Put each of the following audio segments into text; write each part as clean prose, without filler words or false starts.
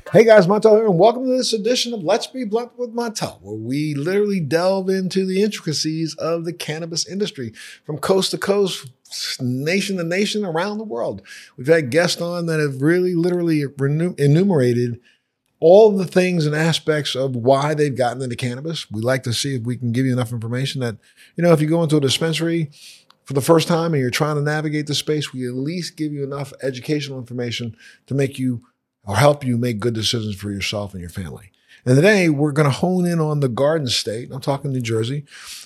Hey guys, Montel here, and welcome to this edition of Let's Be Blunt with Montel, where we literally delve into the intricacies of the cannabis industry from coast to coast, nation to nation, around the world. We've had guests on that have really literally enumerated all the things and aspects of why they've gotten into cannabis. We like to see if we can give you enough information that, if you go into a dispensary for the first time and you're trying to navigate the space, we at least give you enough educational information to make you or help you make good decisions for yourself and your family. And today we're going to hone in on the Garden State. I'm talking New Jersey.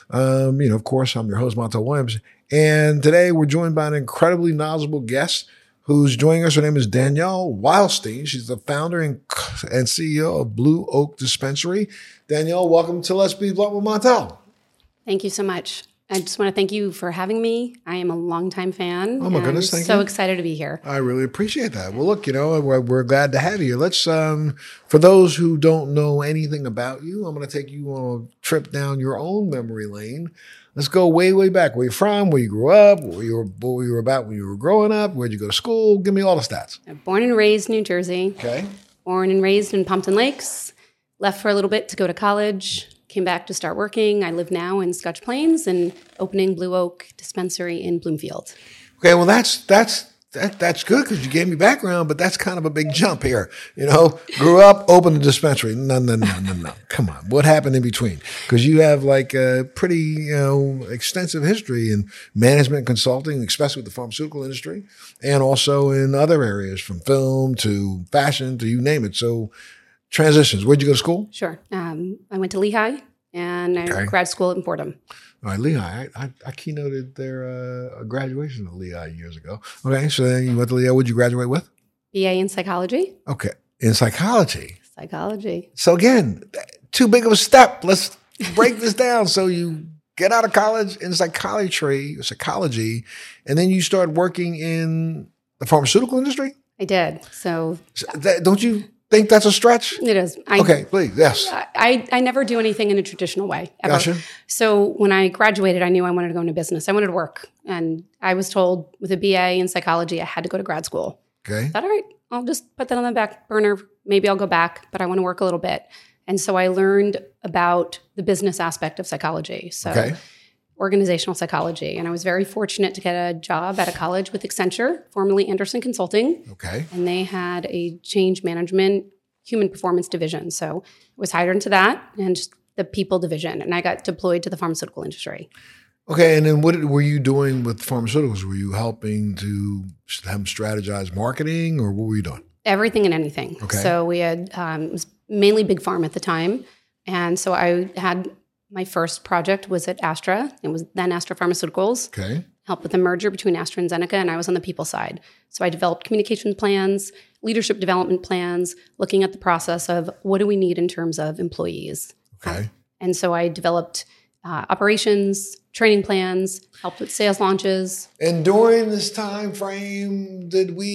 Of course, I'm your host, Montel Williams. And today we're joined by an incredibly knowledgeable guest who's joining us. Her name is Danielle Wildstein. She's the founder and CEO of Blue Oak Dispensary. Danielle, welcome to Let's Be Blunt with Montel. Thank you so much. I just want to thank you for having me. I am a longtime fan. Oh my goodness, thank you. So excited to be here. I really appreciate that. Well, look, we're glad to have you. Let's, for those who don't know anything about you, I'm going to take you on a trip down your own memory lane. Let's go way, way back. Where you're from, where you grew up, what you were about when you were growing up, where'd you go to school? Give me all the stats. Born and raised in New Jersey. Okay. Born and raised in Pompton Lakes. Left for a little bit to go to college. Came back to start working. I live now in Scotch Plains and opening Blue Oak Dispensary in Bloomfield. Okay, well that's good because you gave me background, but that's kind of a big jump here. Grew up, opened a dispensary. No. Come on, what happened in between? Because you have like a pretty extensive history in management consulting, especially with the pharmaceutical industry, and also in other areas from film to fashion to you name it. So. Transitions. Where'd you go to school? Sure. I went to Lehigh and I grad school in Fordham. All right, Lehigh. I keynoted their graduation at Lehigh years ago. Okay, so then you went to Lehigh. What'd you graduate with? BA in psychology. Okay, in psychology. Psychology. So again, too big of a step. Let's break this down. So you get out of college in psychology, and then you start working in the pharmaceutical industry? I did. So don't you think that's a stretch? It is. Okay, please, yes. I never do anything in a traditional way, ever. Gotcha. So when I graduated, I knew I wanted to go into business. I wanted to work. And I was told with a BA in psychology, I had to go to grad school. Okay. I thought, all right, I'll just put that on the back burner. Maybe I'll go back, but I want to work a little bit. And so I learned about the business aspect of psychology. So organizational psychology. And I was very fortunate to get a job at a college with Accenture, formerly Anderson Consulting. Okay. And they had a change management human performance division. So I was hired into that and just the people division. And I got deployed to the pharmaceutical industry. Okay. And then what were you doing with pharmaceuticals? Were you helping to have them strategize marketing or what were you doing? Everything and anything. Okay. So we had, it was mainly Big Pharma at the time. And so I had my first project was at Astra. It was then Astra Pharmaceuticals. Okay. Helped with the merger between Astra and Zeneca, and I was on the people side. So I developed communication plans, leadership development plans, looking at the process of what do we need in terms of employees. Okay. And so I developed operations, training plans, helped with sales launches. And during this time frame,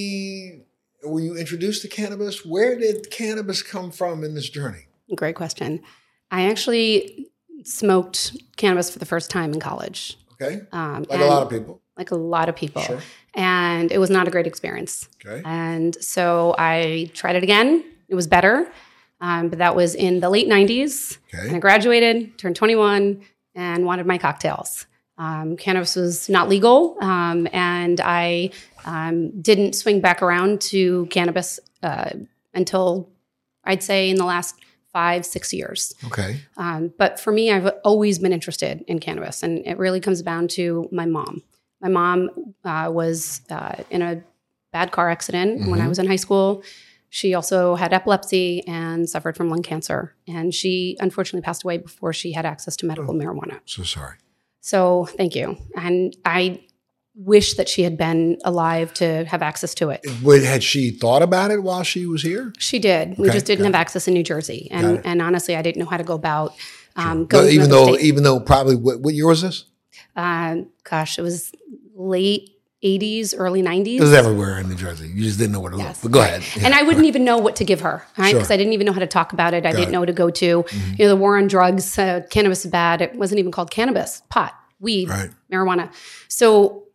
were you introduced to cannabis? Where did cannabis come from in this journey? Great question. I actually smoked cannabis for the first time in college. Okay. Like a lot of people. Like a lot of people. Sure. And it was not a great experience. Okay. And so I tried it again. It was better. But that was in the late 90s. Okay. And I graduated, turned 21, and wanted my cocktails. Cannabis was not legal. And I didn't swing back around to cannabis until I'd say in the last 5-6 years. Okay. But for me, I've always been interested in cannabis, and it really comes down to my mom. My mom was in a bad car accident when I was in high school. She also had epilepsy and suffered from lung cancer, and she unfortunately passed away before she had access to medical marijuana. So sorry. So thank you. And I wish that she had been alive to have access to it. Had she thought about it while she was here? She did. We just didn't have access in New Jersey. And honestly, I didn't know how to go about going even though probably, what year was this? It was late 80s, early 90s. It was everywhere in New Jersey. You just didn't know where to look. But go ahead. Yeah. And I wouldn't even know what to give her, right? Because I didn't even know how to talk about it. I didn't know who to go to. The war on drugs, cannabis is bad. It wasn't even called cannabis, pot, weed, marijuana. So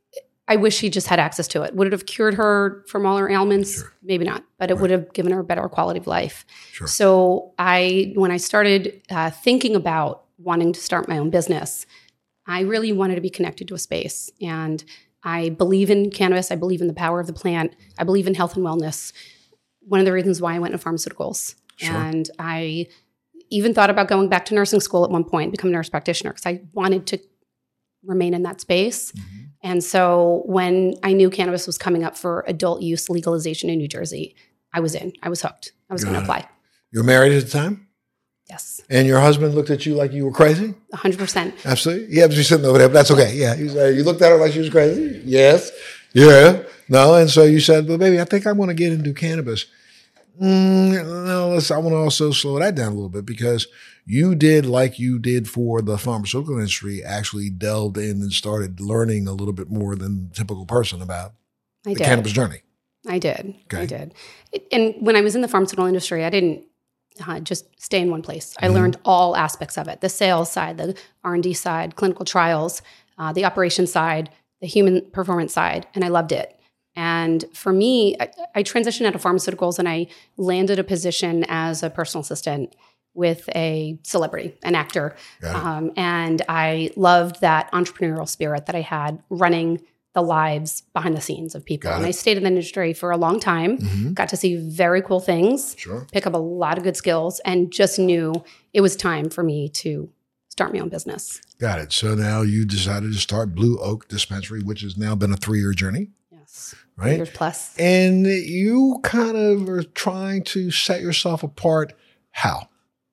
I wish she just had access to it. Would it have cured her from all her ailments? Sure. Maybe not, but it would have given her a better quality of life. Sure. So when I started thinking about wanting to start my own business, I really wanted to be connected to a space. And I believe in cannabis. I believe in the power of the plant. I believe in health and wellness. One of the reasons why I went into pharmaceuticals. Sure. And I even thought about going back to nursing school at one point, become a nurse practitioner, because I wanted to remain in that space. Mm-hmm. And so when I knew cannabis was coming up for adult use legalization in New Jersey, I was in. I was hooked. I was going to apply. You were married at the time? Yes. And your husband looked at you like you were crazy? 100%. Absolutely. Yeah, but you're sitting over there. But that's okay. Yeah. You looked at her like she was crazy? Yes. Yeah. No. And so you said, well, baby, I think I want to get into cannabis. No, I want to also slow that down a little bit, because you did like you did for the pharmaceutical industry, actually delved in and started learning a little bit more than the typical person about the cannabis journey. I did. Okay. I did. And when I was in the pharmaceutical industry, I didn't just stay in one place. I learned all aspects of it: the sales side, the R&D side, clinical trials, the operations side, the human performance side, and I loved it. And for me, I transitioned out of pharmaceuticals and I landed a position as a personal assistant with a celebrity, an actor. And I loved that entrepreneurial spirit that I had running the lives behind the scenes of people. And I stayed in the industry for a long time, got to see very cool things, pick up a lot of good skills, and just knew it was time for me to start my own business. Got it. So now you decided to start Blue Oak Dispensary, which has now been a 3-year journey. Yes. Right? 3 years plus. And you kind of are trying to set yourself apart. How?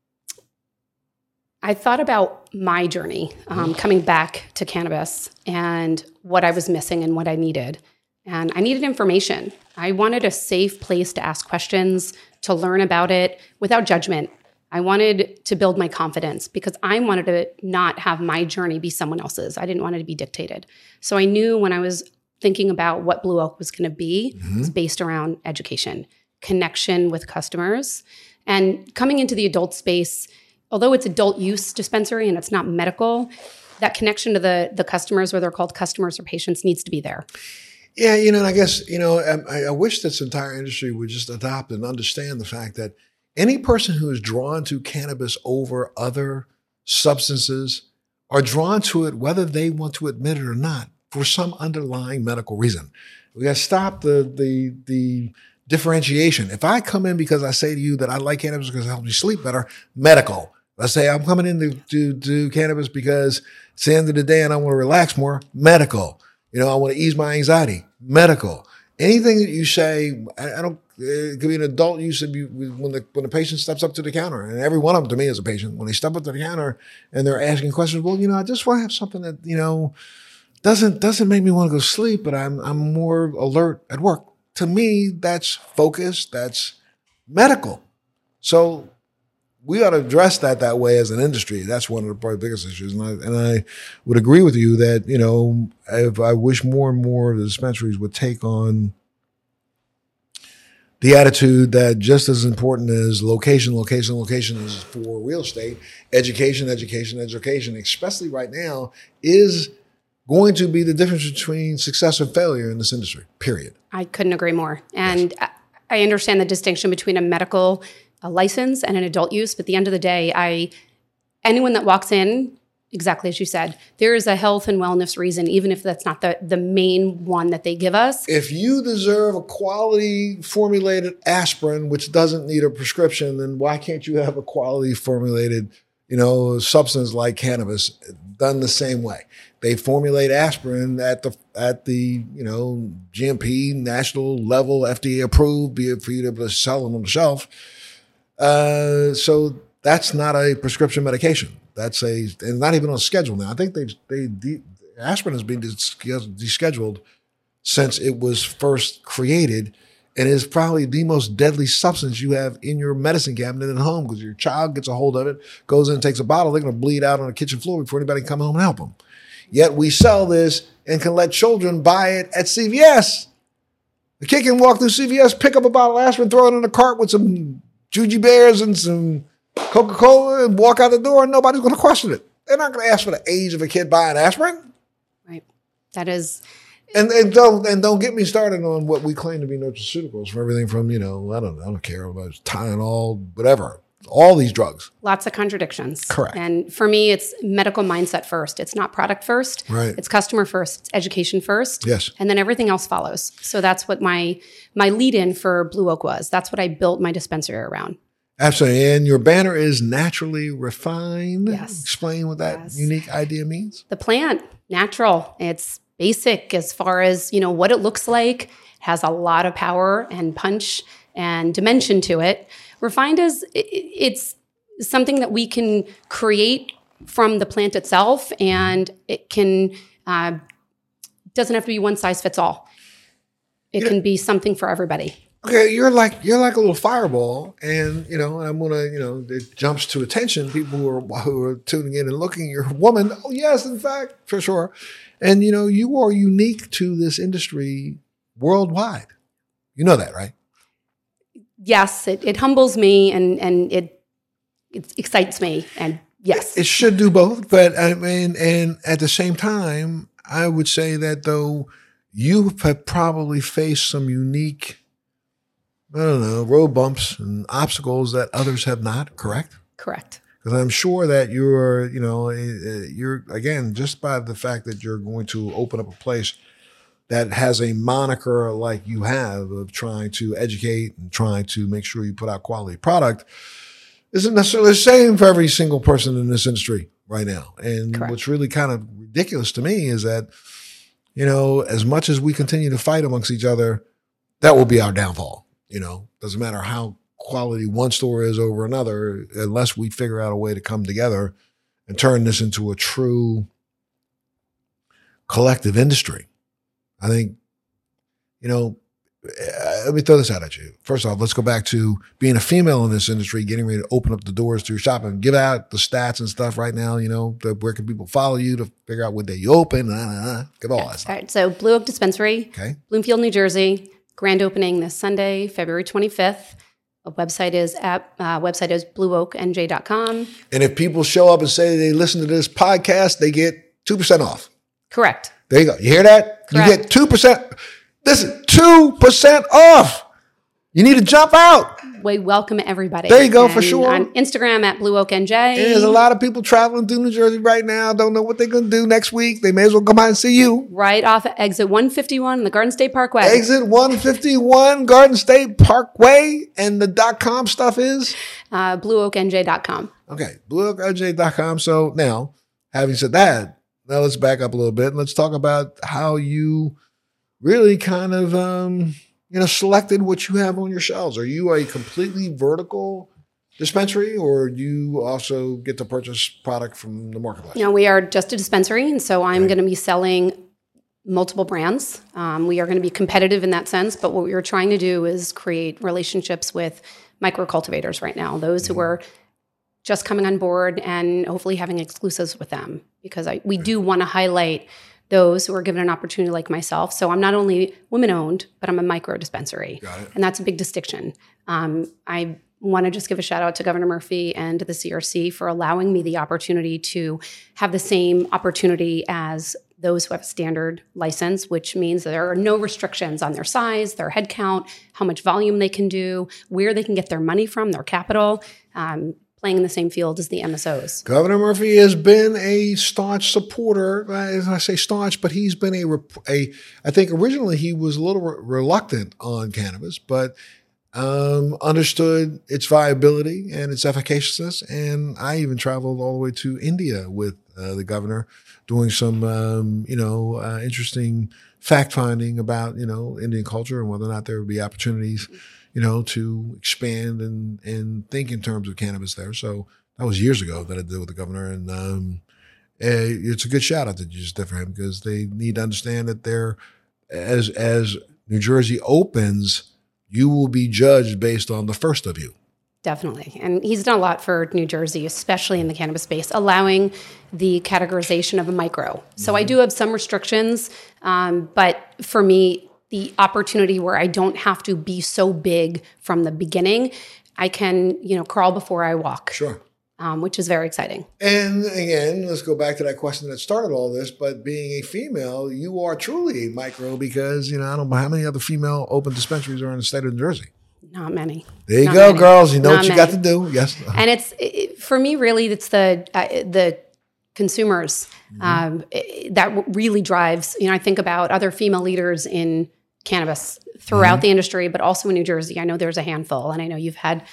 I thought about my journey coming back to cannabis and what I was missing and what I needed. And I needed information. I wanted a safe place to ask questions, to learn about it without judgment. I wanted to build my confidence because I wanted to not have my journey be someone else's. I didn't want it to be dictated. So I knew when I was thinking about what Blue Oak was going to be, it was based around education, connection with customers, and coming into the adult space. Although it's adult use dispensary and it's not medical, that connection to the customers, whether they're called customers or patients, needs to be there. Yeah, and I guess, I wish this entire industry would just adopt and understand the fact that any person who is drawn to cannabis over other substances are drawn to it whether they want to admit it or not for some underlying medical reason. We got to stop the differentiation. If I come in because I say to you that I like cannabis because it helps me sleep better, medical. I say I'm coming in to do cannabis because it's the end of the day and I want to relax more, medical. I want to ease my anxiety, medical. Anything that you say, I don't. It could be an adult use when the patient steps up to the counter, and every one of them to me is a patient. When they step up to the counter and they're asking questions, well, I just want to have something that doesn't make me want to go sleep, but I'm more alert at work. To me, that's focus. That's medical. So we ought to address that way as an industry. That's one of the probably biggest issues. And I would agree with you that, if I wish more and more of the dispensaries would take on the attitude that just as important as location is for real estate, education, especially right now, is going to be the difference between success and failure in this industry, period. I couldn't agree more. And yes. I understand the distinction between a medical license and an adult use, but at the end of the day, anyone that walks in, exactly as you said, there is a health and wellness reason, even if that's not the main one that they give us. If you deserve a quality formulated aspirin, which doesn't need a prescription, then why can't you have a quality formulated, substance like cannabis done the same way? They formulate aspirin at the GMP national level, FDA approved, be it for you to be able to sell them on the shelf. So that's not a prescription medication. And not even on schedule now. I think aspirin has been descheduled since it was first created, and is probably the most deadly substance you have in your medicine cabinet at home, because your child gets a hold of it, goes in and takes a bottle, they're going to bleed out on the kitchen floor before anybody can come home and help them. Yet we sell this and can let children buy it at CVS. The kid can walk through CVS, pick up a bottle of aspirin, throw it in a cart with some Juji Bears and some Coca-Cola and walk out the door, and nobody's going to question it. They're not going to ask for the age of a kid buying aspirin. Right. That is, And don't get me started on what we claim to be nutraceuticals, from everything from, I don't care about Tylenol, whatever, all these drugs. Lots of contradictions. Correct. And for me, it's medical mindset first. It's not product first. Right. It's customer first. It's education first. Yes. And then everything else follows. So that's what my lead-in for Blue Oak was. That's what I built my dispensary around. Absolutely. And your banner is naturally refined. Yes. Explain what that unique idea means. The plant, natural. It's basic as far as, what it looks like. It has a lot of power and punch and dimension to it. Refined is, it's something that we can create from the plant itself, and it can, doesn't have to be one size fits all. It can be something for everybody. Okay, you're like a little fireball, and I'm gonna, it jumps to attention. People who are tuning in and looking. You're a woman. Oh yes, in fact, for sure. And you are unique to this industry worldwide. You know that, right? Yes, it humbles me and it excites me, and yes, it should do both. But I mean, and at the same time, I would say that though you have probably faced some unique, road bumps and obstacles that others have not, correct? Correct. Because I'm sure that you're again, just by the fact that you're going to open up a place that has a moniker like you have of trying to educate and trying to make sure you put out quality product isn't necessarily the same for every single person in this industry right now. And Correct. What's really kind of ridiculous to me is that, as much as we continue to fight amongst each other, that will be our downfall. Doesn't matter how quality one store is over another, unless we figure out a way to come together and turn this into a true collective industry. I think, let me throw this out at you. First off, let's go back to being a female in this industry, getting ready to open up the doors to your shop and give out the stats and stuff right now, where can people follow you to figure out what day you open, give all that stuff. All right, so Blue Oak Dispensary, Okay. Bloomfield, New Jersey, grand opening this Sunday, February 25th. The website is blueoaknj.com. And if people show up and say they listen to this podcast, they get 2% off. Correct. There you go. You hear that? Correct. You get 2%. Listen, 2% off. You need to jump out. We welcome everybody. There you go, for And sure. On Instagram at BlueOakNJ. And there's a lot of people traveling through New Jersey right now. Don't know what they're going to do next week. They may as well come out and see you. Right off at exit 151 on the Garden State Parkway. Exit 151 Garden State Parkway. And the .com stuff is? BlueOakNJ.com. Okay, BlueOakNJ.com. So now, having said that, now let's back up a little bit and let's talk about how you really kind of, selected what you have on your shelves. Are you a completely vertical dispensary, or do you also get to purchase product from the marketplace? We are just a dispensary, and so I'm going to be selling multiple brands. We are going to be competitive in that sense, but what we are trying to do is create relationships with micro cultivators right now, those who are just coming on board and hopefully having exclusives with them, because we do want to highlight those who are given an opportunity like myself. So I'm not only women-owned, but I'm a micro dispensary. Got it. And that's a big distinction. I want to just give a shout out to Governor Murphy and to the CRC for allowing me the opportunity to have the same opportunity as those who have a standard license, which means there are no restrictions on their size, their head count, how much volume they can do, where they can get their money from, their capital, playing in the same field as the MSOs. Governor Murphy has been a staunch supporter. As I say staunch, but he's been I think originally he was a little reluctant on cannabis, but understood its viability and its efficaciousness. And I even traveled all the way to India with the governor, doing some, interesting fact finding about, Indian culture and whether or not there would be opportunities, to expand and think in terms of cannabis there. So that was years ago that I did with the governor. And it's a good shout out that you just did for him, because they need to understand that as New Jersey opens, you will be judged based on the first of you. Definitely. And he's done a lot for New Jersey, especially in the cannabis space, allowing the categorization of a micro. So I do have some restrictions, but for me, the opportunity where I don't have to be so big from the beginning, I can, crawl before I walk. Sure. which is very exciting. And again, let's go back to that question that started all this, but being a female, you are truly a micro because, I don't know how many other female open dispensaries are in the state of New Jersey. Not many. There you go, girls. You know what you got to do. Yes. And for me, really, it's the consumers that really drives, I think about other female leaders in cannabis throughout the industry, but also in New Jersey. I know there's a handful, and I know you've had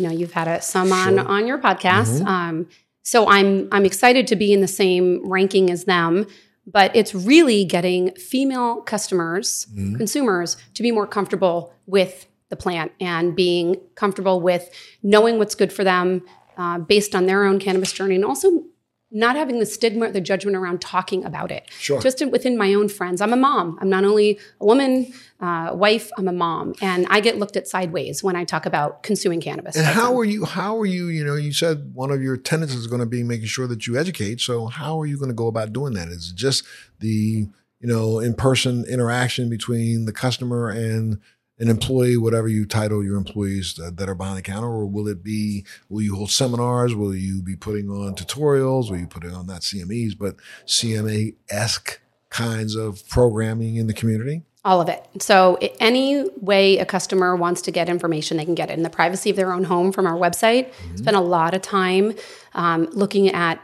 some on your podcast. So I'm excited to be in the same ranking as them, but it's really getting female customers, consumers, to be more comfortable with the plant and being comfortable with knowing what's good for them based on their own cannabis journey, and also not having the stigma or the judgment around talking about it. Sure. Just within my own friends. I'm a mom. I'm not only a woman, wife, I'm a mom. And I get looked at sideways when I talk about consuming cannabis. And how are you, you said one of your tenets is going to be making sure that you educate. So how are you going to go about doing that? Is it just the, in-person interaction between the customer and an employee, whatever you title your employees that are behind the counter, or will you hold seminars? Will you be putting on tutorials? Will you put it on not CMEs, but CMA-esque kinds of programming in the community? All of it. So any way a customer wants to get information, they can get it in the privacy of their own home from our website. Spend a lot of time looking at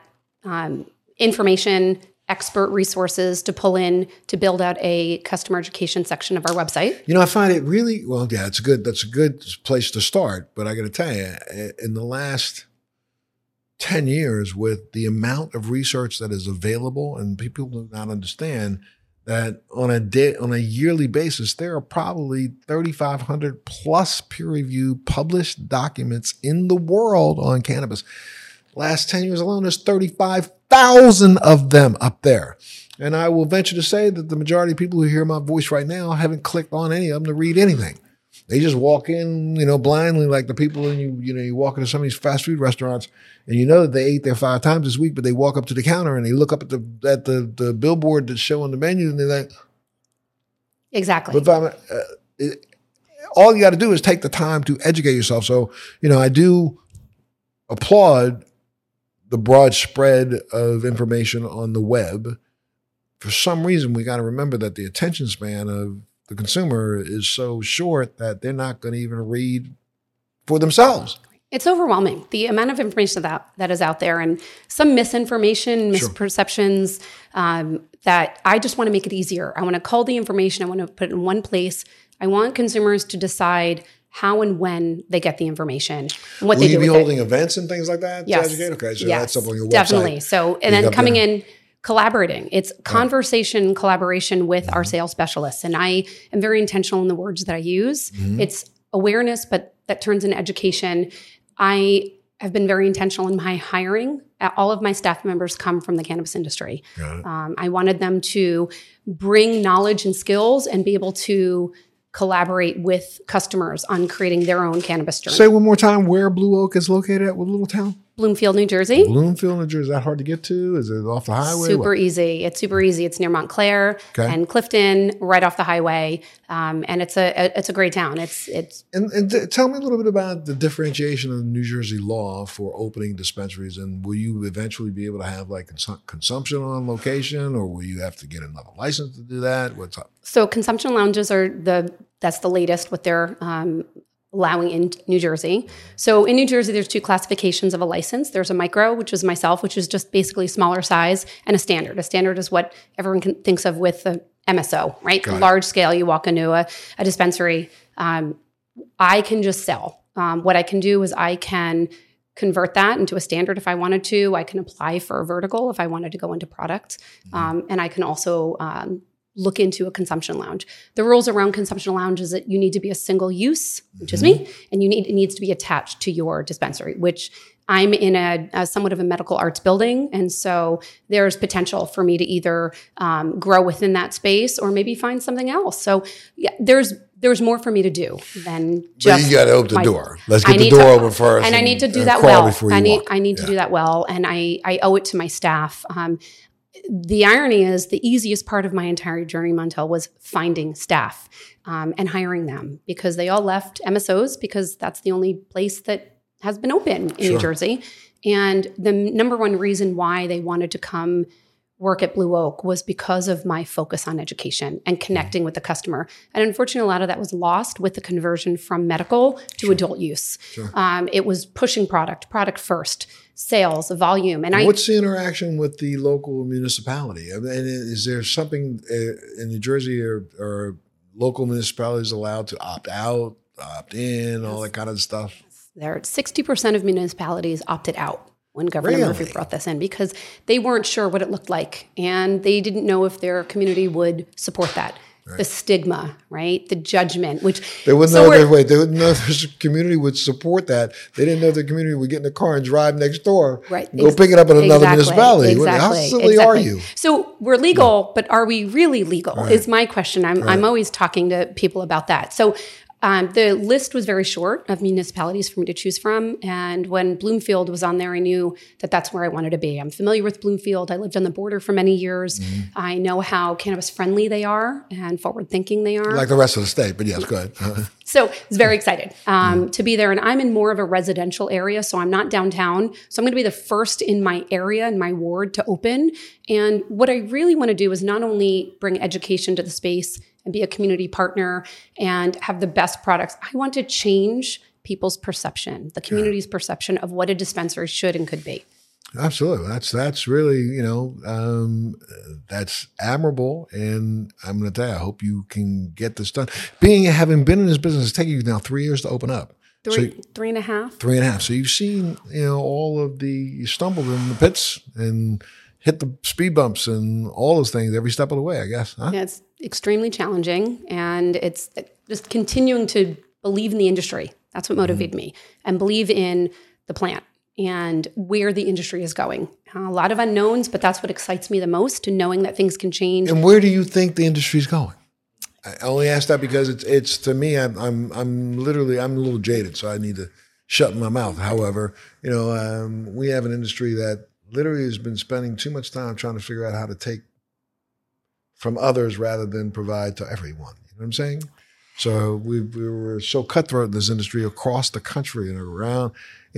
information, expert resources to pull in to build out a customer education section of our website. I find it really, that's a good place to start. But I got to tell you, in the last 10 years, with the amount of research that is available, and people do not understand that on a yearly basis, there are probably 3,500 plus peer-reviewed published documents in the world on cannabis. Last 10 years alone, there's 35,000 of them up there. And I will venture to say that the majority of people who hear my voice right now haven't clicked on any of them to read anything. They just walk in, blindly, like the people you walk into some of these fast food restaurants and that they ate there 5 times this week, but they walk up to the counter and they look up at the billboard that's showing the menu and they're like, exactly. But all you got to do is take the time to educate yourself. So, I do applaud the broad spread of information on the web. For some reason, we got to remember that the attention span of the consumer is so short that they're not going to even read for themselves. It's overwhelming, the amount of information that is out there, and some misinformation, misperceptions that I just want to make it easier. I want to cull the information. I want to put it in one place. I want consumers to decide how and when they get the information and what they do with it. Will you be holding events and things like that to educate? Okay, so that's up on your website. Definitely. So, and then coming in, collaborating. It's conversation, collaboration with our sales specialists. And I am very intentional in the words that I use. It's awareness, but that turns into education. I have been very intentional in my hiring. All of my staff members come from the cannabis industry. I wanted them to bring knowledge and skills and be able to collaborate with customers on creating their own cannabis journey. Say one more time where Blue Oak is located at, what little town? Bloomfield, New Jersey. Bloomfield, New Jersey. Is that hard to get to? Is it off the highway? Super easy. It's super easy. It's near Montclair and Clifton, right off the highway. And it's a great town. And tell me a little bit about the differentiation of New Jersey law for opening dispensaries. And will you eventually be able to have like consumption on location, or will you have to get another license to do that? What's up? So consumption lounges that's the latest what they're allowing in New Jersey. So in New Jersey, there's 2 classifications of a license. There's a micro, which is myself, which is just basically smaller size, and a standard. A standard is what everyone thinks of with the MSO, right? Large scale, you walk into a dispensary. I can just sell. What I can do is I can convert that into a standard if I wanted to. I can apply for a vertical if I wanted to go into product. And I can also look into a consumption lounge. The rules around consumption lounge is that you need to be a single use, which is me, and it needs to be attached to your dispensary, which I'm in a somewhat of a medical arts building. And so there's potential for me to either grow within that space or maybe find something else. So yeah, there's more for me to do than just. But you got to open the door. Let's get the door open first. And I need to do that well. I need to do that well. And I owe it to my staff. The irony is the easiest part of my entire journey, Montel, was finding staff and hiring them, because they all left MSOs because that's the only place that has been open in New Jersey. And the number one reason why they wanted to come work at Blue Oak was because of my focus on education and connecting with the customer. And unfortunately, a lot of that was lost with the conversion from medical to adult use. It was pushing product first, sales, volume. And what's the interaction with the local municipality? I mean, is there something in New Jersey or local municipalities allowed to opt out, opt in, all that kind of stuff? There, 60% of municipalities opted out when Governor Murphy brought this in because they weren't sure what it looked like and they didn't know if their community would support that. Right. The stigma, right? The judgment, which they wouldn't know. They wouldn't know if their community would support that. They didn't know if their community would get in the car and drive next door, right? Go pick it up in another municipality. How silly are you? So we're legal, but are we really legal? Right. Is my question. I'm always talking to people about that. So. The list was very short of municipalities for me to choose from. And when Bloomfield was on there, I knew that that's where I wanted to be. I'm familiar with Bloomfield. I lived on the border for many years. I know how cannabis friendly they are and forward thinking they are. Like the rest of the state, but yes, go ahead. So I was very excited to be there. And I'm in more of a residential area, so I'm not downtown. So I'm going to be the first in my area, in my ward, to open. And what I really want to do is not only bring education to the space and be a community partner and have the best products. I want to change people's perception, the community's perception of what a dispensary should and could be. Absolutely. That's really, that's admirable. And I'm going to tell you, I hope you can get this done. Having been in this business, it's taking you now 3 years to open up. Three and a half. 3.5. So you've seen, you stumbled in the pits and hit the speed bumps and all those things every step of the way, I guess. Huh? Yeah, it's extremely challenging. And it's just continuing to believe in the industry. That's what motivated me. And believe in the plant and where the industry is going. A lot of unknowns, but that's what excites me the most, knowing that things can change. And where do you think the industry is going? I only ask that because it's to me, I'm a little jaded, so I need to shut my mouth. However, we have an industry that literally has been spending too much time trying to figure out how to take from others rather than provide to everyone. You know what I'm saying? So we were so cutthroat in this industry across the country and around,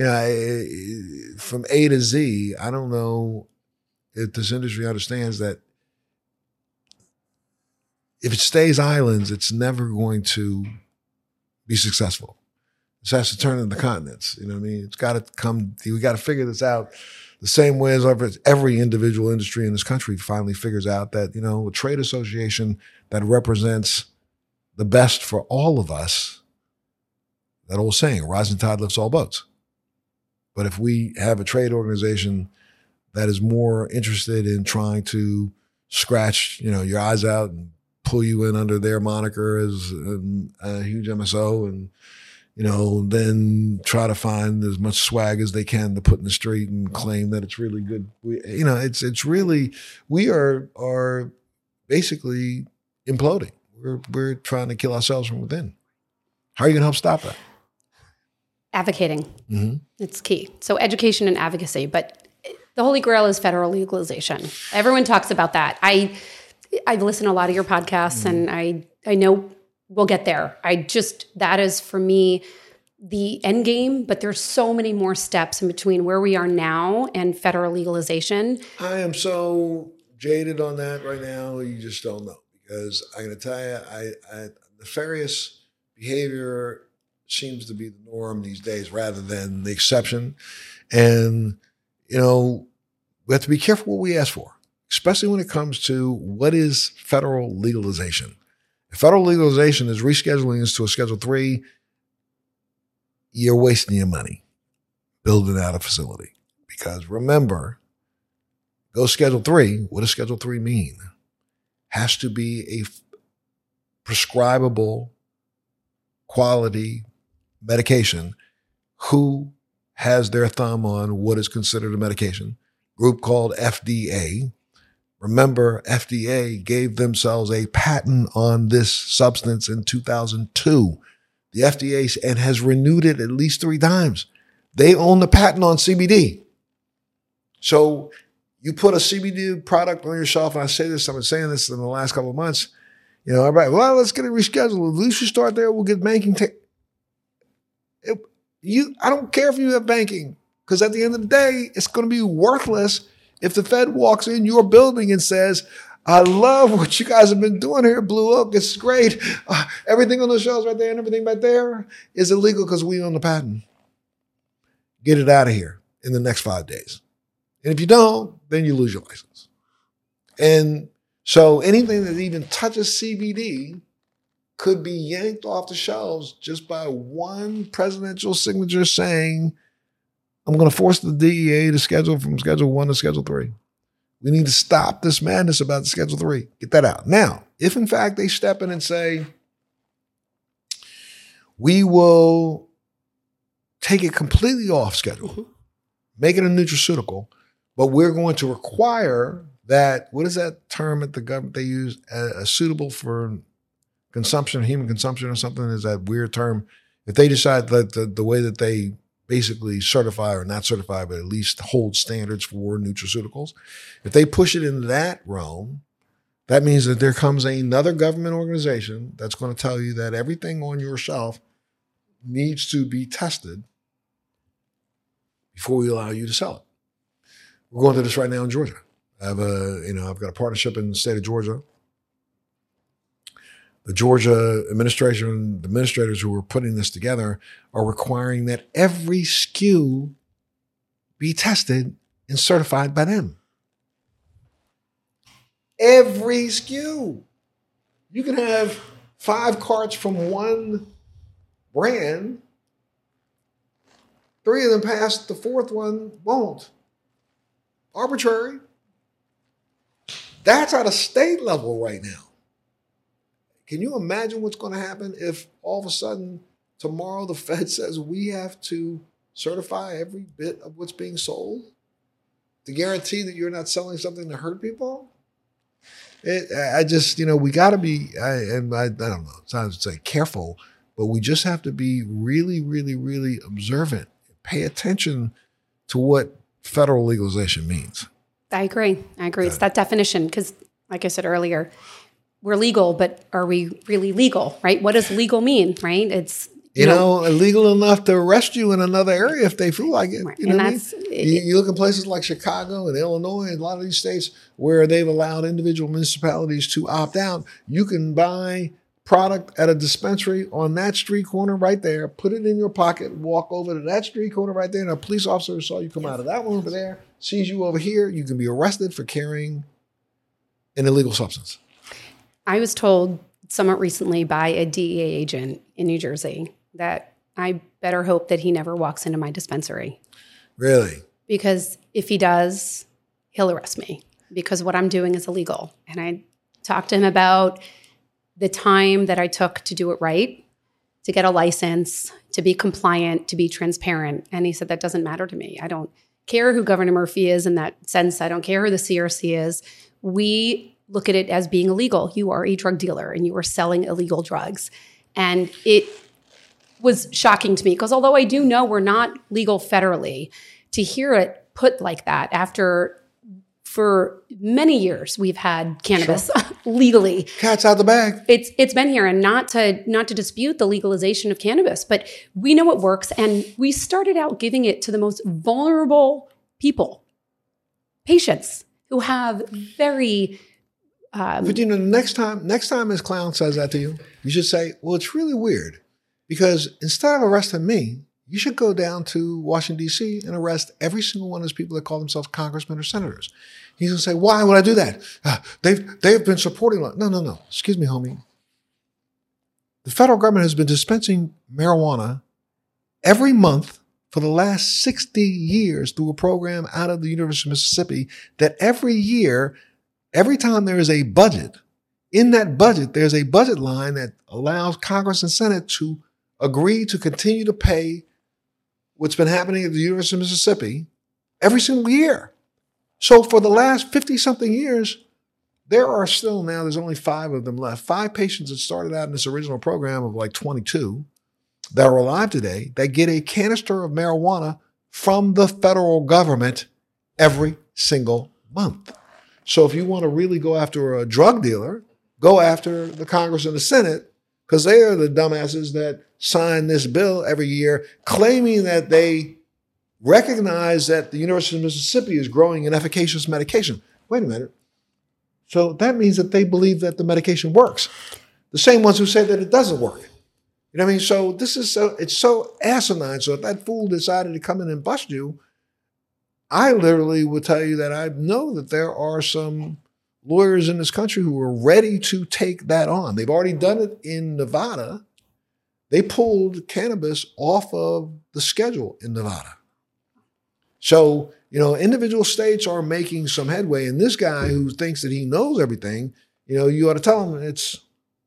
from A to Z. I don't know if this industry understands that if it stays islands, it's never going to be successful. It has to turn into continents. You know what I mean? It's got to come. We got to figure this out. The same way as every individual industry in this country finally figures out that, a trade association that represents the best for all of us, that old saying, rising tide lifts all boats. But if we have a trade organization that is more interested in trying to scratch, your eyes out and pull you in under their moniker as a huge MSO and, then try to find as much swag as they can to put in the street and claim that it's really good. We are basically imploding. We're trying to kill ourselves from within. How are you going to help stop that? Advocating. Mm-hmm. It's key. So education and advocacy, but the holy grail is federal legalization. Everyone talks about that. I've listened to a lot of your podcasts and I know we'll get there. That is for me the end game, but there's so many more steps in between where we are now and federal legalization. I am so jaded on that right now. You just don't know, because I'm going to tell you, nefarious behavior seems to be the norm these days rather than the exception. And, we have to be careful what we ask for, especially when it comes to what is federal legalization. If federal legalization is rescheduling this to a Schedule 3, you're wasting your money building out a facility. Because remember, go Schedule 3. What does Schedule 3 mean? Has to be a prescribable quality medication. Who has their thumb on what is considered a medication? Group called FDA. Remember, FDA gave themselves a patent on this substance in 2002. The FDA and has renewed it at least 3 times. They own the patent on CBD. So you put a CBD product on your shelf, and I've been saying this in the last couple of months. Everybody, well, let's get it rescheduled. At least you start there. We'll get banking. You I don't care if you have banking, because at the end of the day, it's going to be worthless if the Fed walks in your building and says, I love what you guys have been doing here, Blue Oak. It's great. Everything on the shelves right there and everything right there is illegal because we own the patent. Get it out of here in the next 5 days. And if you don't, then you lose your license. And so anything that even touches CBD could be yanked off the shelves just by one presidential signature saying, I'm going to force the DEA to schedule from Schedule 1 to Schedule 3. We need to stop this madness about the Schedule 3. Get that out. Now, if in fact they step in and say, we will take it completely off schedule, make it a nutraceutical, but we're going to require that, what is that term at the government they use, suitable for consumption, human consumption or something, is that weird term. If they decide that the way that they basically certify or not certify, but at least hold standards for nutraceuticals, if they push it into that realm, that means that there comes another government organization that's going to tell you that everything on your shelf needs to be tested before we allow you to sell it. We're going through this right now in Georgia. I've got a partnership in the state of Georgia. The Georgia administration, the administrators who are putting this together are requiring that every SKU be tested and certified by them. Every SKU. You can have 5 carts from one brand. 3 of them pass, the 4th one won't. Arbitrary. That's at a state level right now. Can you imagine what's going to happen if all of a sudden tomorrow the Fed says we have to certify every bit of what's being sold to guarantee that you're not selling something to hurt people? We got to be, I don't know, it's not to say careful, but we just have to be really, really, really observant. Pay attention to what federal legalization means. I agree. It's that definition because, like I said earlier, we're legal, but are we really legal, right? What does legal mean, right? It's illegal enough to arrest you in another area if they feel like it. Right. You know what I mean? You look in places like Chicago and Illinois and a lot of these states where they've allowed individual municipalities to opt out. You can buy product at a dispensary on that street corner right there, put it in your pocket, walk over to that street corner right there, and a police officer saw you come out of that one over there, sees you over here, you can be arrested for carrying an illegal substance. I was told somewhat recently by a DEA agent in New Jersey that I better hope that he never walks into my dispensary. Really? Because if he does, he'll arrest me because what I'm doing is illegal. And I talked to him about the time that I took to do it right, to get a license, to be compliant, to be transparent. And he said, that doesn't matter to me. I don't care who Governor Murphy is in that sense. I don't care who the CRC is. We look at it as being illegal. You are a drug dealer and you are selling illegal drugs. And it was shocking to me because although I do know we're not legal federally, to hear it put like that after for many years we've had cannabis legally. Cat's out the bag. It's been here, and not to dispute the legalization of cannabis, but we know it works, and we started out giving it to the most vulnerable people, patients who have very. But next time this clown says that to you, you should say, "Well, it's really weird, because instead of arresting me, you should go down to Washington, D.C. and arrest every single one of those people that call themselves congressmen or senators." He's going to say, why would I do that? They've been supporting. No. Excuse me, homie. The federal government has been dispensing marijuana every month for the last 60 years through a program out of the University of Mississippi that every year, every time there is a budget, in that budget, there's a budget line that allows Congress and Senate to agree to continue to pay what's been happening at the University of Mississippi every single year. So for the last 50-something years, there are still now, there's only 5 of them left. 5 patients that started out in this original program of like 22 that are alive today that get a canister of marijuana from the federal government every single month. So if you want to really go after a drug dealer, go after the Congress and the Senate because they are the dumbasses that sign this bill every year, claiming that they recognize that the University of Mississippi is growing an efficacious medication. Wait a minute. So that means that they believe that the medication works. The same ones who say that it doesn't work. You know what I mean? So it's so asinine. So if that fool decided to come in and bust you, I literally would tell you that I know that there are some lawyers in this country who are ready to take that on. They've already done it in Nevada. They pulled cannabis off of the schedule in Nevada. So, individual states are making some headway. And this guy who thinks that he knows everything, you ought to tell him it's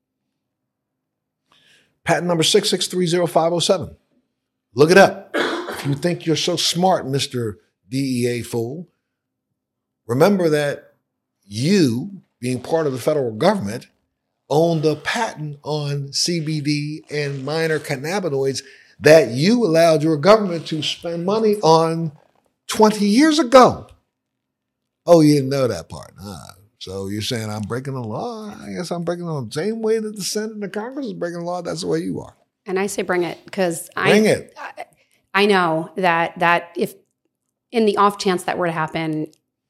patent number 6630507. Look it up. If you think you're so smart, Mr. DEA fool, remember that you, being part of the federal government, own the patent on CBD and minor cannabinoids that you allowed your government to spend money on 20 years ago. Oh, you didn't know that part. So you're saying I'm breaking the law? I guess I'm breaking the law. The same way that the Senate and the Congress is breaking the law, that's the way you are. And I say bring it, because I know that if in the off chance that were to happen,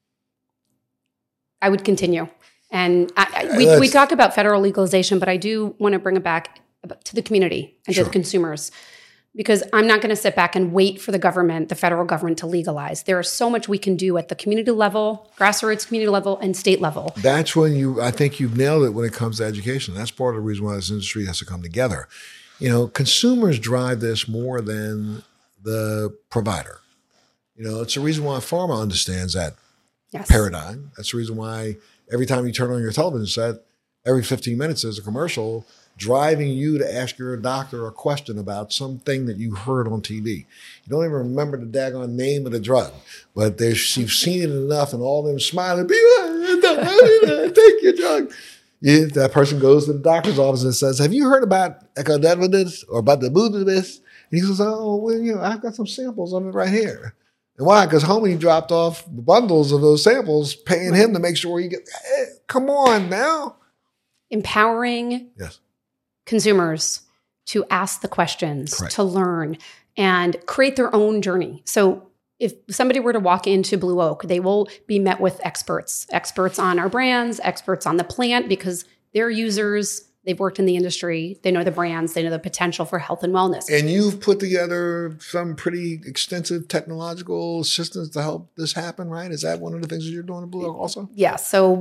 I would continue. And we talk about federal legalization, but I do want to bring it back to the community and to the consumers, because I'm not going to sit back and wait for the federal government to legalize. There is so much we can do at the community level, grassroots community level, and state level. That's when I think you've nailed it when it comes to education. That's part of the reason why this industry has to come together. Consumers drive this more than the provider. It's the reason why pharma understands that paradigm. That's the reason why every time you turn on your television set, every 15 minutes there's a commercial driving you to ask your doctor a question about something that you heard on TV. You don't even remember the daggone name of the drug, but you've seen it enough and all them smiling people, take your drug. That person goes to the doctor's office and says, have you heard about Ecodevadis or about the Budapest? And he says, oh, well, I've got some samples of it right here. And why? Because homie dropped off bundles of those samples, paying him to make sure come on now. Empowering consumers to ask the questions, to learn, and create their own journey. So if somebody were to walk into Blue Oak, they will be met with experts on our brands, experts on the plant, because they're users. They've worked in the industry. They know the brands. They know the potential for health and wellness. And you've put together some pretty extensive technological assistance to help this happen, right? Is that one of the things that you're doing at Blue Oak also? Yeah. So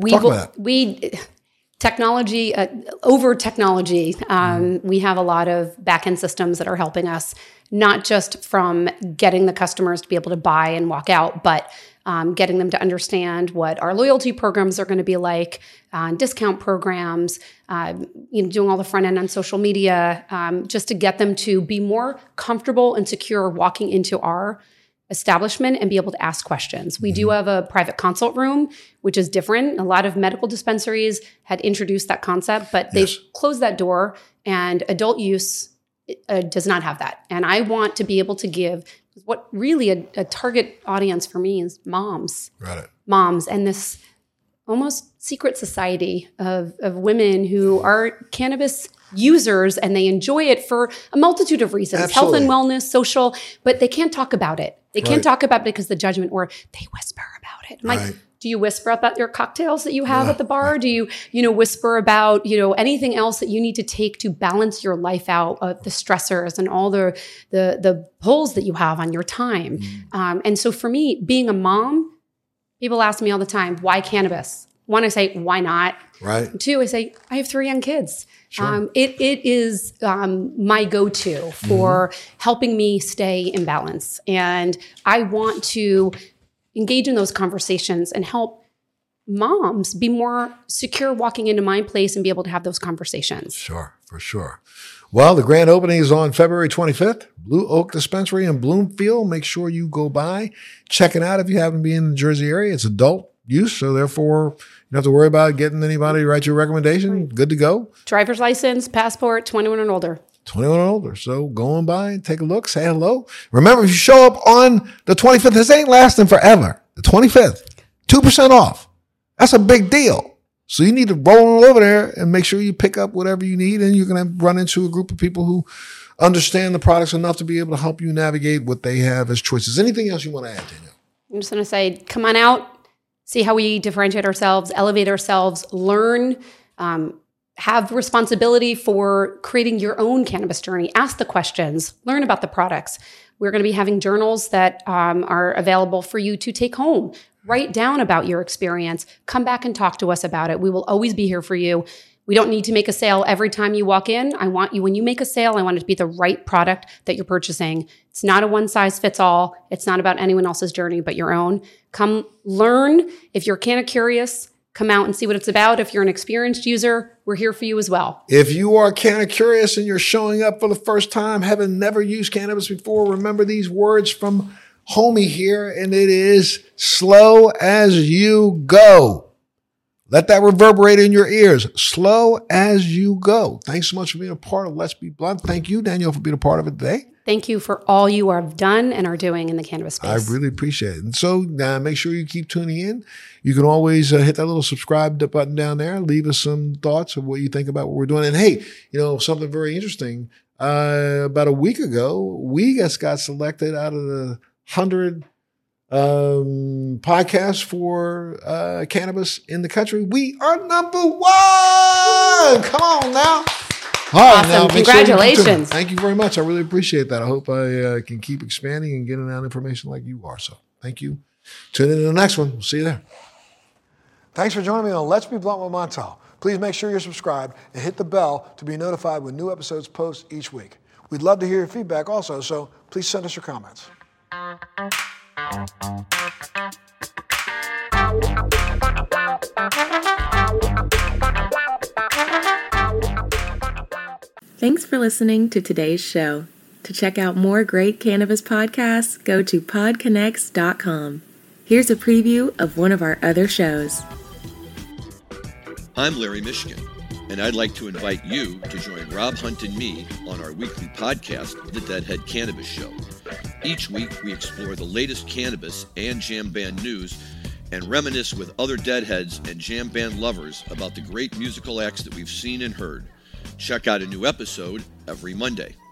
technology, over technology. We have a lot of back-end systems that are helping us, not just from getting the customers to be able to buy and walk out, but getting them to understand what our loyalty programs are going to be like, discount programs, doing all the front end on social media, just to get them to be more comfortable and secure walking into our establishment and be able to ask questions. We do have a private consult room, which is different. A lot of medical dispensaries had introduced that concept, but they've closed that door, and adult use does not have that. And I want to be able to give what really a target audience for me is moms. Got it. Moms, and this almost secret society of women who are cannabis users, and they enjoy it for a multitude of reasons, Absolutely. Health and wellness, social, but they can't talk about it. They can't talk about it because the judgment, or they whisper about it. I'm like, do you whisper about your cocktails that you have at the bar? Do you, whisper about, anything else that you need to take to balance your life out of the stressors and all the pulls that you have on your time? And so for me, being a mom, people ask me all the time, why cannabis? One, I say, why not? Right. Two, I say, I have 3 young kids. Sure. It is my go-to for helping me stay in balance. And I want to engage in those conversations and help moms be more secure walking into my place and be able to have those conversations. Sure, for sure. Well, the grand opening is on February 25th, Blue Oak Dispensary in Bloomfield. Make sure you go by, check it out if you happen to be in the Jersey area. It's adult use, so therefore you don't have to worry about getting anybody to write you a recommendation. Good to go. Driver's license, passport, 21 and older. 21 and older. So go on by and take a look, say hello. Remember, if you show up on the 25th, this ain't lasting forever. The 25th, 2% off. That's a big deal. So you need to roll over there and make sure you pick up whatever you need, and you're going to run into a group of people who understand the products enough to be able to help you navigate what they have as choices. Anything else you want to add, Danielle? I'm just going to say, come on out, see how we differentiate ourselves, elevate ourselves, learn, have responsibility for creating your own cannabis journey. Ask the questions, learn about the products. We're going to be having journals that are available for you to take home. Write down about your experience. Come back and talk to us about it. We will always be here for you. We don't need to make a sale every time you walk in. I want you, when you make a sale, I want it to be the right product that you're purchasing. It's not a one size fits all. It's not about anyone else's journey but your own. Come learn. If you're kind of curious, come out and see what it's about. If you're an experienced user, we're here for you as well. If you are kind of curious and you're showing up for the first time, having never used cannabis before, remember these words from homie here, and it is slow as you go. Let that reverberate in your ears. Slow as you go. Thanks so much for being a part of Let's Be Blunt. Thank you, Danielle, for being a part of it today. Thank you for all you have done and are doing in the cannabis space. I really appreciate it. And so make sure you keep tuning in. You can always hit that little subscribe button down there. Leave us some thoughts of what you think about what we're doing. And hey, something very interesting. About a week ago, we just got selected out of the 100 podcasts for cannabis in the country. We are number 1. Come on now. All right, awesome. now, Congratulations. Thank you very much. I really appreciate that. I hope I can keep expanding and getting out information like you are. So thank you. Tune in to the next one. We'll see you there. Thanks for joining me on Let's Be Blunt with Montel. Please make sure you're subscribed and hit the bell to be notified when new episodes post each week. We'd love to hear your feedback also, so please send us your comments. Thanks for listening to today's show. To check out more great cannabis podcasts, go to podconnects.com. Here's a preview of one of our other shows. I'm Larry Michigan, and I'd like to invite you to join Rob Hunt and me on our weekly podcast, The Deadhead Cannabis Show. Each week, we explore the latest cannabis and jam band news and reminisce with other deadheads and jam band lovers about the great musical acts that we've seen and heard. Check out a new episode every Monday.